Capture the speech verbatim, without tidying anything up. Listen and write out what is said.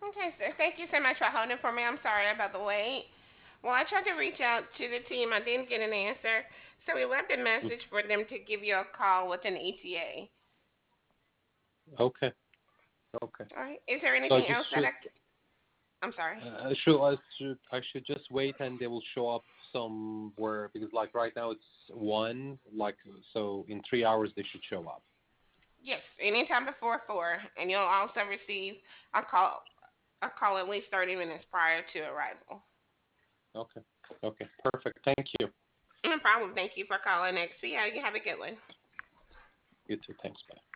Okay, sir. Thank you so much for holding for me. I'm sorry about the wait. Well, I tried to reach out to the team. I didn't get an answer. So we left a Mm. message for them to give you a call with an E T A. Okay, okay. All right. Is there So I anything just else that should I? I'm sorry. uh, should I should I should just wait and they will show up somewhere because like right now it's one like so in three hours they should show up. Yes, anytime before four, and you'll also receive a call a call at least thirty minutes prior to arrival. Okay, okay, perfect. Thank you. No problem. Thank you for calling X C. You have a good one. You too. Thanks. Bye.